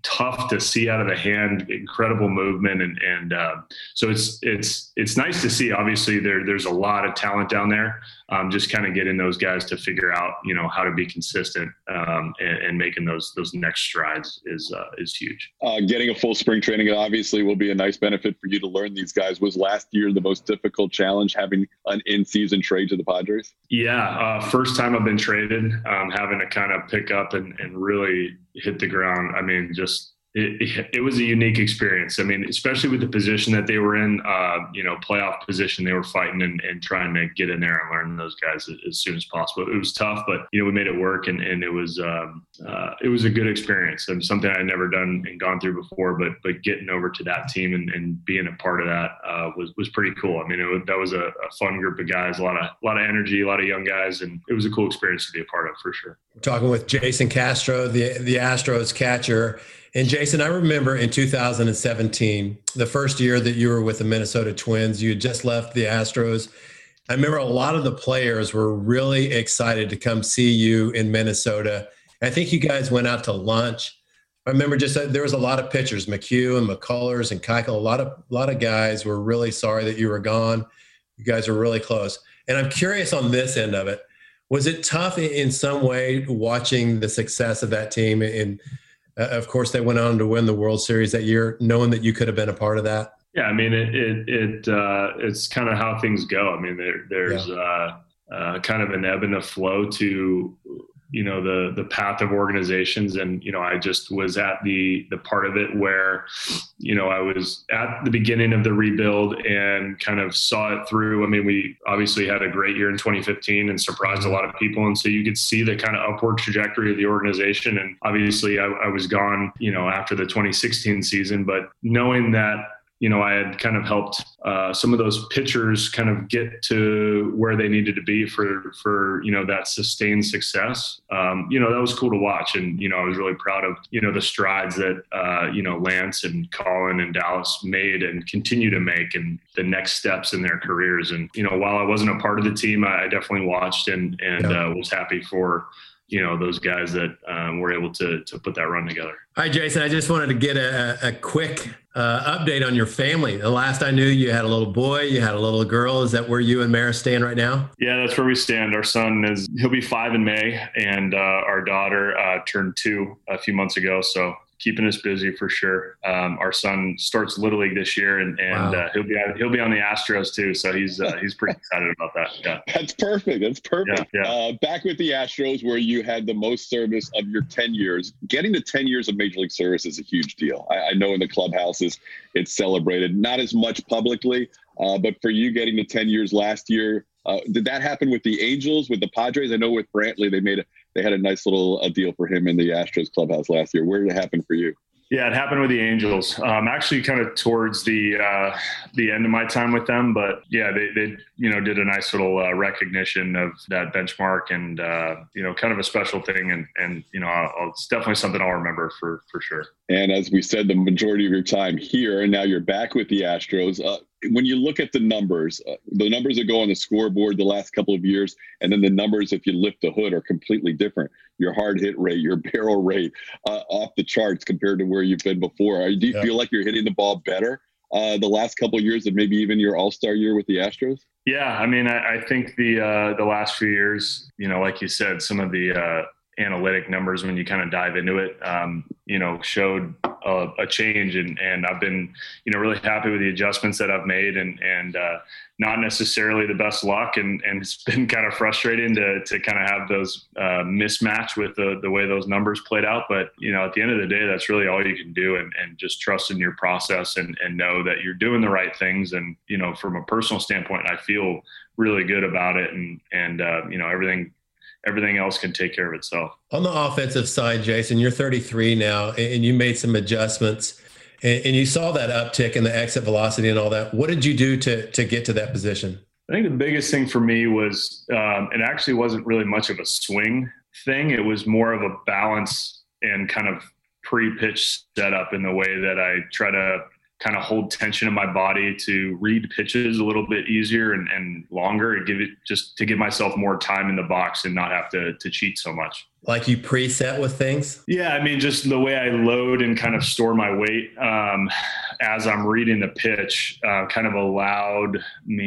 tough to see out of the hand, incredible movement. And, and uh, so it's, it's, it's nice to see. Obviously there, there's a lot of talent down there. Um, just kind of getting those guys to figure out, you know, how to be consistent um, and, and making those, those next strides is, uh, is huge. Uh, getting a full spring training obviously will be a nice benefit for you to learn these guys. Was last year the most difficult challenge, having an in-season trade to the Padres? Yeah. Uh, first time I've been traded, um, having to kind of pick up and, and really hit the ground. I mean, just, It, it was a unique experience. I mean, especially with the position that they were in, uh, you know, playoff position, they were fighting and, and trying to get in there and learn those guys as, as soon as possible. It was tough, but, you know, we made it work, and, and it was um, uh, it was a good experience and something I had never done and gone through before, but but getting over to that team and, and being a part of that uh, was, was pretty cool. I mean, it was, that was a, a fun group of guys, a lot of, a lot of energy, a lot of young guys, and it was a cool experience to be a part of for sure. We're talking with Jason Castro, the, the Astros catcher. And Jason, I remember in two thousand seventeen, the first year that you were with the Minnesota Twins, you had just left the Astros. I remember a lot of the players were really excited to come see you in Minnesota. I think you guys went out to lunch. I remember just that there was a lot of pitchers, McHugh and McCullers and Keuchel. A lot of a lot of guys were really sorry that you were gone. You guys were really close. And I'm curious on this end of it. Was it tough in some way watching the success of that team? And uh, of course, they went on to win the World Series that year, knowing that you could have been a part of that. Yeah, I mean, it it, it uh, it's kind of how things go. I mean, there, there's yeah. uh, uh, kind of an ebb and a flow to, you know, the the path of organizations. And, you know, I just was at the the part of it where, you know, I was at the beginning of the rebuild and kind of saw it through. I mean, we obviously had a great year in twenty fifteen and surprised a lot of people. And so you could see the kind of upward trajectory of the organization. And obviously I, I was gone, you know, after the twenty sixteen season, but knowing that, you know, I had kind of helped uh, some of those pitchers kind of get to where they needed to be for, for, you know, that sustained success. Um, you know, that was cool to watch. And, you know, I was really proud of, you know, the strides that, uh, you know, Lance and Colin and Dallas made and continue to make, and the next steps in their careers. And, you know, while I wasn't a part of the team, I definitely watched and, and yeah. uh, was happy for, you know, those guys that um, were able to to put that run together. All right, Jason, I just wanted to get a, a quick uh, update on your family. The last I knew, you had a little boy, you had a little girl. Is that where you and Maris stand right now? Yeah, that's where we stand. Our son is, he'll be five in May, and uh, our daughter uh, turned two a few months ago. So keeping us busy for sure. Um, our son starts Little League this year, and, and wow. uh, he'll be he'll be on the Astros too. So he's uh, he's pretty excited about that. Yeah, that's perfect. That's perfect. Yeah, yeah. Uh, back with the Astros, where you had the most service of your ten years. Getting to ten years of Major League service is a huge deal. I, I know in the clubhouses it's celebrated, not as much publicly, uh, but for you getting to ten years last year, uh, did that happen with the Angels, with the Padres? I know with Brantley they made a They had a nice little a deal for him in the Astros clubhouse last year. Where did it happen for you? Yeah, it happened with the Angels. Um, actually, kind of towards the uh, the end of my time with them, but yeah, they, they you know did a nice little uh, recognition of that benchmark, and uh, you know, kind of a special thing, and and you know, I'll, it's definitely something I'll remember for for sure. And as we said, the majority of your time here, and now you're back with the Astros. Uh, when you look at the numbers, uh, the numbers that go on the scoreboard the last couple of years, and then the numbers if you lift the hood are completely different. Your hard hit rate, your barrel rate, uh, off the charts compared to where you've been before. Do you yeah. feel like you're hitting the ball better uh, the last couple of years than maybe even your All-Star year with the Astros? Yeah, I mean, I, I think the uh, the last few years, you know, like you said, some of the uh, analytic numbers when you kind of dive into it, um, you know, showed a, a change, and and I've been, you know, really happy with the adjustments that I've made, and and uh, not necessarily the best luck, and and it's been kind of frustrating to to kind of have those uh, mismatch with the the way those numbers played out. But you know, at the end of the day, that's really all you can do, and and just trust in your process, and and know that you're doing the right things. And you know, from a personal standpoint, I feel really good about it, and and uh, you know, everything. Everything else can take care of itself. On the offensive side, Jason, you're thirty-three now, and you made some adjustments, and, and you saw that uptick in the exit velocity and all that. What did you do to to get to that position? I think the biggest thing for me was um, it actually wasn't really much of a swing thing. It was more of a balance and kind of pre-pitch setup in the way that I try to kind of hold tension in my body to read pitches a little bit easier and, and longer, and give it just to give myself more time in the box and not have to to cheat so much. Like you preset with things? Yeah, I mean, just the way I load and kind of store my weight um, as I'm reading the pitch uh, kind of allowed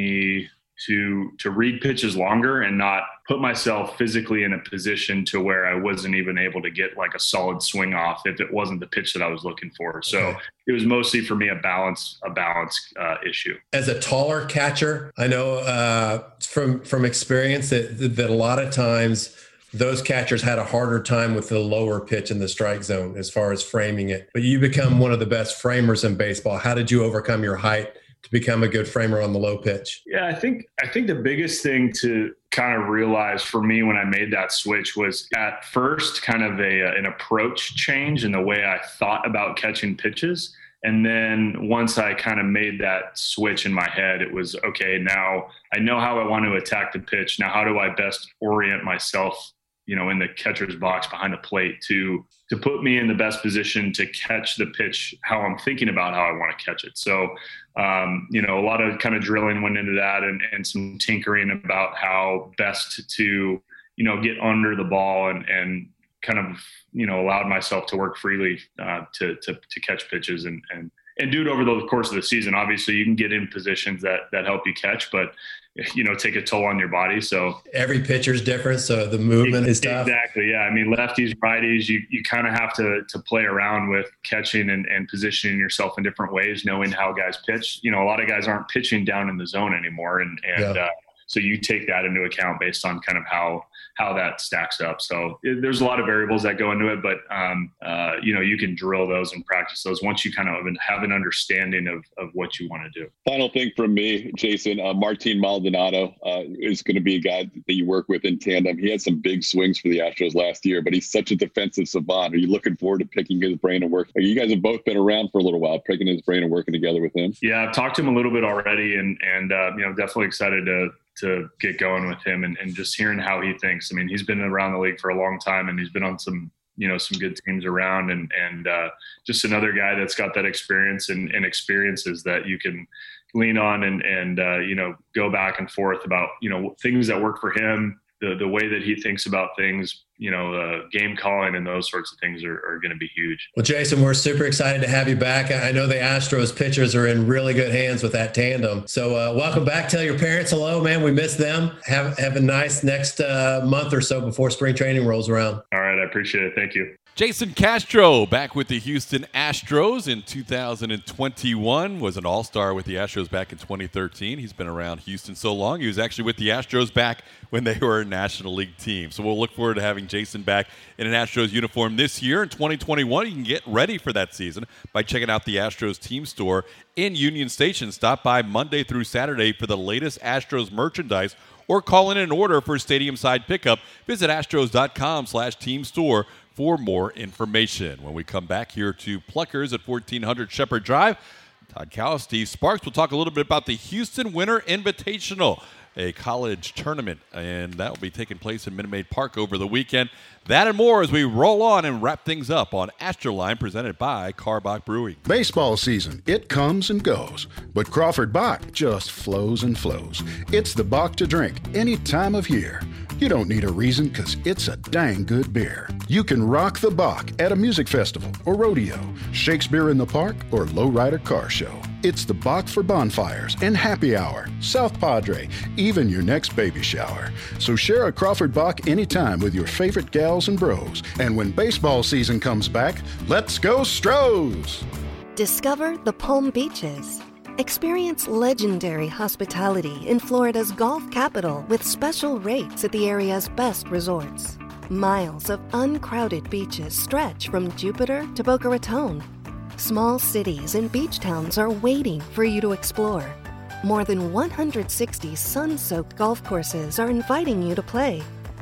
me to to read pitches longer and not put myself physically in a position to where I wasn't even able to get like a solid swing off if it wasn't the pitch that I was looking for. So okay. It was mostly for me a balance a balance uh, issue. As a taller catcher, I know uh, from from experience that that a lot of times those catchers had a harder time with the lower pitch in the strike zone as far as framing it. But you become one of the best framers in baseball. How did you overcome your height to become a good framer on the low pitch? Yeah, I think I think the biggest thing to kind of realize for me when I made that switch was at first kind of a an approach change in the way I thought about catching pitches. And then once I kind of made that switch in my head, it was, okay, now I know how I want to attack the pitch. Now how do I best orient myself, you know, in the catcher's box behind the plate to to put me in the best position to catch the pitch how I'm thinking about how I want to catch it. So, um, you know, a lot of kind of drilling went into that and, and some tinkering about how best to, you know, get under the ball and, and kind of, you know, allowed myself to work freely uh, to, to to catch pitches and, and, and do it over the course of the season. Obviously, you can get in positions that that help you catch, but you know, take a toll on your body. So every pitcher's different. So the movement is tough. Exactly. Yeah. I mean, lefties, righties, you, you kind of have to, to play around with catching and, and positioning yourself in different ways, knowing how guys pitch. You know, a lot of guys aren't pitching down in the zone anymore. And, and, yeah. uh, so you take that into account based on kind of how, how that stacks up. So it, there's a lot of variables that go into it, but, um, uh, you know, you can drill those and practice those once you kind of have an understanding of, of what you want to do. Final thing from me, Jason, uh, Martin Maldonado uh, is going to be a guy that you work with in tandem. He had some big swings for the Astros last year, but he's such a defensive savant. Are you looking forward to picking his brain and work? You guys have both been around for a little while, picking his brain and working together with him. Yeah, I've talked to him a little bit already, and, and uh, you know, definitely excited to to get going with him and, and just hearing how he thinks. I mean, he's been around the league for a long time and he's been on some, you know, some good teams around and, and uh, just another guy that's got that experience and, and experiences that you can lean on and, and uh, you know, go back and forth about, you know, things that work for him, the the way that he thinks about things, you know, uh, game calling and those sorts of things are, are going to be huge. Well, Jason, we're super excited to have you back. I know the Astros pitchers are in really good hands with that tandem. So uh, welcome back. Tell your parents hello, man. We miss them. Have, have a nice next uh, month or so before spring training rolls around. All right. I appreciate it. Thank you. Jason Castro back with the Houston Astros in two thousand twenty-one, was an all-star with the Astros back in twenty thirteen. He's been around Houston so long. He was actually with the Astros back when they were a National League team. So we'll look forward to having Jason back in an Astros uniform this year. In twenty twenty-one, you can get ready for that season by checking out the Astros team store in Union Station. Stop by Monday through Saturday for the latest Astros merchandise or call in an order for stadium side pickup. Visit astros.com slash team store for more information. When we come back here to Pluckers at fourteen hundred Shepherd Drive, Todd Kalas, Steve Sparks will talk a little bit about the Houston Winter Invitational, a college tournament, and that will be taking place in Minute Maid Park over the weekend. That and more as we roll on and wrap things up on Astroline, presented by Karbach Brewing. Baseball season, it comes and goes, but Crawford Bach just flows and flows. It's the Bach to drink any time of year. You don't need a reason, because it's a dang good beer. You can rock the Bach at a music festival or rodeo, Shakespeare in the Park, or lowrider car show. It's the Bach for bonfires and happy hour, South Padre, even your next baby shower. So share a Crawford Bach anytime with your favorite gals and bros. And when baseball season comes back, let's go Stros! Discover the Palm Beaches. Experience legendary hospitality in Florida's golf capital with special rates at the area's best resorts. Miles of uncrowded beaches stretch from Jupiter to Boca Raton. Small cities and beach towns are waiting for you to explore. More than one hundred sixty sun-soaked golf courses are inviting you to play.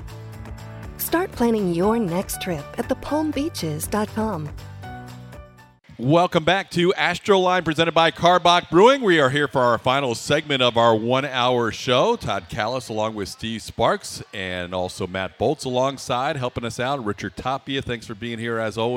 Start planning your next trip at the palm beaches dot com. Welcome back to Astroline, presented by Karbach Brewing. We are here for our final segment of our one-hour show. Todd Kalas along with Steve Sparks and also Matt Bolts alongside, helping us out. Richard Tapia, thanks for being here as always.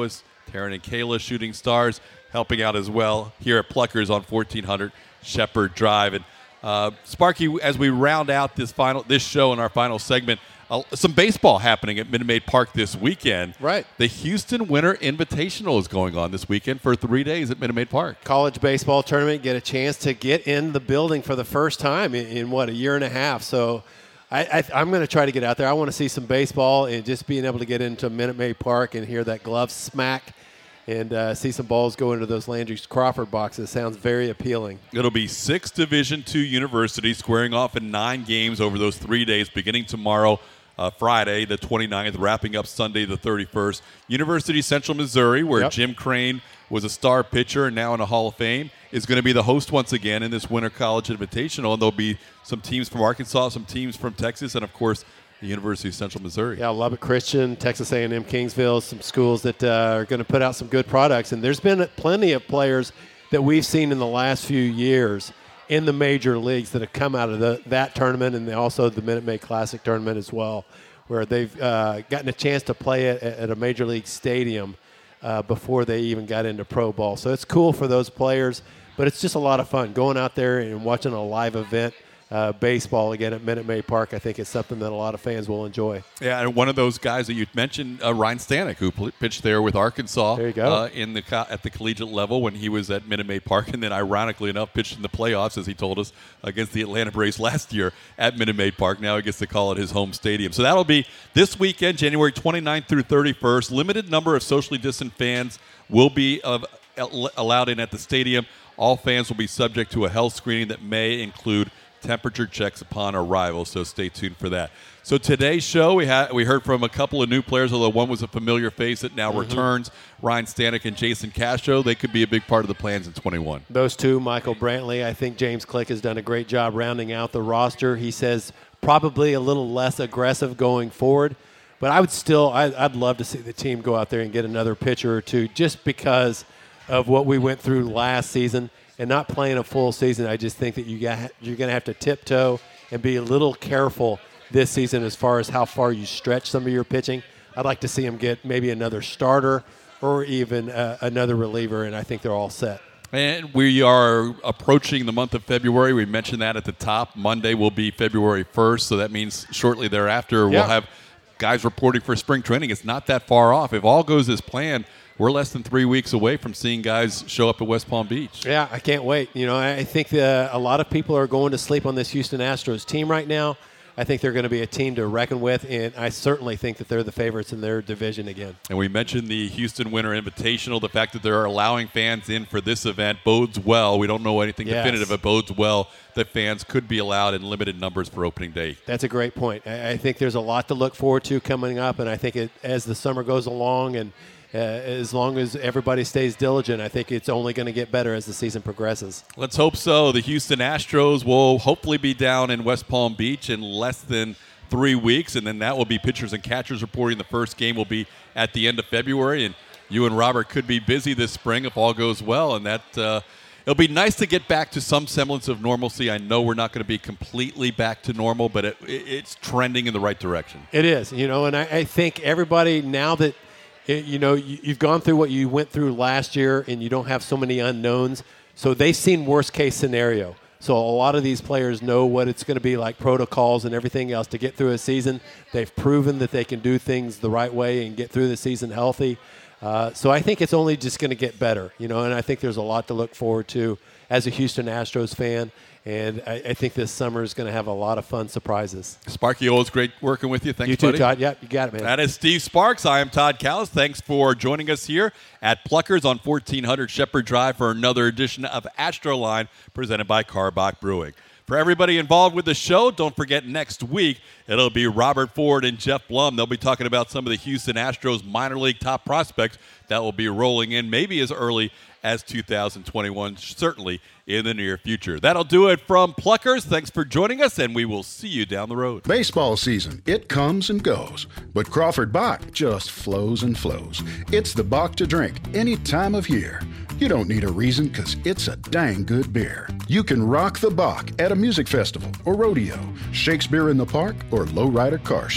Taryn and Kayla, shooting stars, helping out as well here at Pluckers on fourteen hundred Shepherd Drive. And uh, Sparky, as we round out this final this show in our final segment, uh, some baseball happening at Minute Maid Park this weekend. Right. The Houston Winter Invitational is going on this weekend for three days at Minute Maid Park. College baseball tournament, get a chance to get in the building for the first time in, in what, a year and a half. So I, I, I'm going to try to get out there. I want to see some baseball, and just being able to get into Minute Maid Park and hear that glove smack and uh, see some balls go into those Landry Crawford boxes sounds very appealing. It'll be six Division two universities squaring off in nine games over those three days, beginning tomorrow, uh, Friday the twenty-ninth, wrapping up Sunday the thirty-first. University Central Missouri, where Yep. Jim Crane was a star pitcher and now in a Hall of Fame, is going to be the host once again in this Winter College Invitational. And there'll be some teams from Arkansas, some teams from Texas, and, of course, the University of Central Missouri. Yeah, Lubbock Christian, Texas A and M Kingsville, some schools that uh, are going to put out some good products. And there's been plenty of players that we've seen in the last few years in the major leagues that have come out of the, that tournament, and also the Minute Maid Classic tournament as well, where they've uh, gotten a chance to play it at, at a major league stadium uh, before they even got into pro ball. So it's cool for those players, but it's just a lot of fun going out there and watching a live event. Uh, baseball again at Minute Maid Park. I think it's something that a lot of fans will enjoy. Yeah, and one of those guys that you mentioned, uh, Ryan Stanek, who pl- pitched there with Arkansas. There you go. Uh, in the co- at the collegiate level when he was at Minute Maid Park, and then ironically enough pitched in the playoffs, as he told us, against the Atlanta Braves last year at Minute Maid Park. Now he gets to call it his home stadium. So that'll be this weekend, January twenty-ninth through thirty-first. Limited number of socially distant fans will be uh, allowed in at the stadium. All fans will be subject to a health screening that may include temperature checks upon arrival, so stay tuned for that. So today's show, we had we heard from a couple of new players, although one was a familiar face that now mm-hmm. returns, Ryan Stanek and Jason Castro. They could be a big part of the plans in twenty-one. Those two, Michael Brantley, I think James Click has done a great job rounding out the roster. He says probably a little less aggressive going forward, but I would still, I, I'd love to see the team go out there and get another pitcher or two just because of what we went through last season. And not playing a full season, I just think that you got, you're going to have to tiptoe and be a little careful this season as far as how far you stretch some of your pitching. I'd like to see them get maybe another starter or even uh, another reliever, and I think they're all set. And we are approaching the month of February. We mentioned that at the top. Monday will be February first, so that means shortly thereafter yeah. we'll have guys reporting for spring training. It's not that far off. If all goes as planned, we're less than three weeks away from seeing guys show up at West Palm Beach. Yeah, I can't wait. You know, I think uh, a lot of people are going to sleep on this Houston Astros team right now. I think they're going to be a team to reckon with, and I certainly think that they're the favorites in their division again. And we mentioned the Houston Winter Invitational. The fact that they're allowing fans in for this event bodes well. We don't know anything yes. definitive, but bodes well that fans could be allowed in limited numbers for opening day. That's a great point. I, I think there's a lot to look forward to coming up, and I think it, as the summer goes along and Uh, as long as everybody stays diligent, I think it's only going to get better as the season progresses. Let's hope so. The Houston Astros will hopefully be down in West Palm Beach in less than three weeks, and then that will be pitchers and catchers reporting. The first game will be at the end of February, and you and Robert could be busy this spring if all goes well, and that uh, it'll be nice to get back to some semblance of normalcy. I know we're not going to be completely back to normal, but it, it, it's trending in the right direction. It is, you know, and I, I think everybody now that – It, you know, you, you've gone through what you went through last year, and you don't have so many unknowns. So they've seen worst-case scenario. So a lot of these players know what it's going to be like, protocols and everything else to get through a season. They've proven that they can do things the right way and get through the season healthy. Uh, so I think it's only just going to get better, you know, and I think there's a lot to look forward to as a Houston Astros fan. And I, I think this summer is going to have a lot of fun surprises. Sparky, always great working with you. Thanks, you too, buddy. Todd. Yep, you got it, man. That is Steve Sparks. I am Todd Callis. Thanks for joining us here at Pluckers on fourteen hundred Shepherd Drive for another edition of Astroline presented by Karbach Brewing. For everybody involved with the show, don't forget next week it'll be Robert Ford and Jeff Blum. They'll be talking about some of the Houston Astros minor league top prospects that will be rolling in maybe as early as two thousand twenty-one, certainly in the near future. That'll do it from Pluckers. Thanks for joining us, and we will see you down the road. Baseball season, it comes and goes, but Crawford Bach just flows and flows. It's the Bach to drink any time of year. You don't need a reason because it's a dang good beer. You can rock the Bach at a music festival or rodeo, Shakespeare in the Park, or lowrider car show.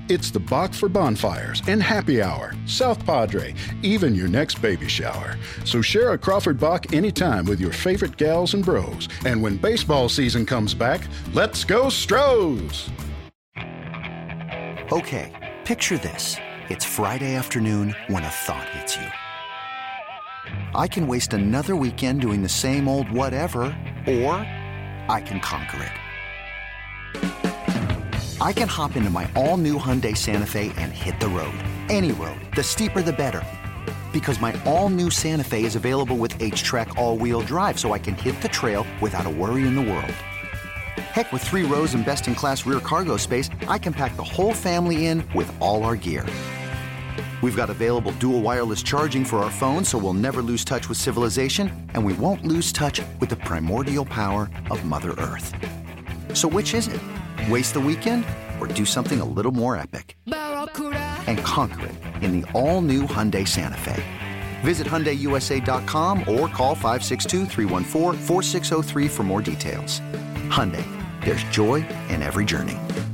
It's the Bach for bonfires and happy hour, South Padre, even your next baby shower. So share a Crawford Bach anytime with your favorite gals and bros. And when baseball season comes back, let's go Stros! Okay, picture this. It's Friday afternoon when a thought hits you. I can waste another weekend doing the same old whatever, or I can conquer it. I can hop into my all-new Hyundai Santa Fe and hit the road. Any road. The steeper, the better. Because my all-new Santa Fe is available with H-Track all-wheel drive, so I can hit the trail without a worry in the world. Heck, with three rows and best-in-class rear cargo space, I can pack the whole family in with all our gear. We've got available dual wireless charging for our phones, so we'll never lose touch with civilization, and we won't lose touch with the primordial power of Mother Earth. So which is it? Waste the weekend or do something a little more epic? And conquer it in the all-new Hyundai Santa Fe. Visit Hyundai U S A dot com or call five six two, three one four, four six zero three for more details. Hyundai, there's joy in every journey.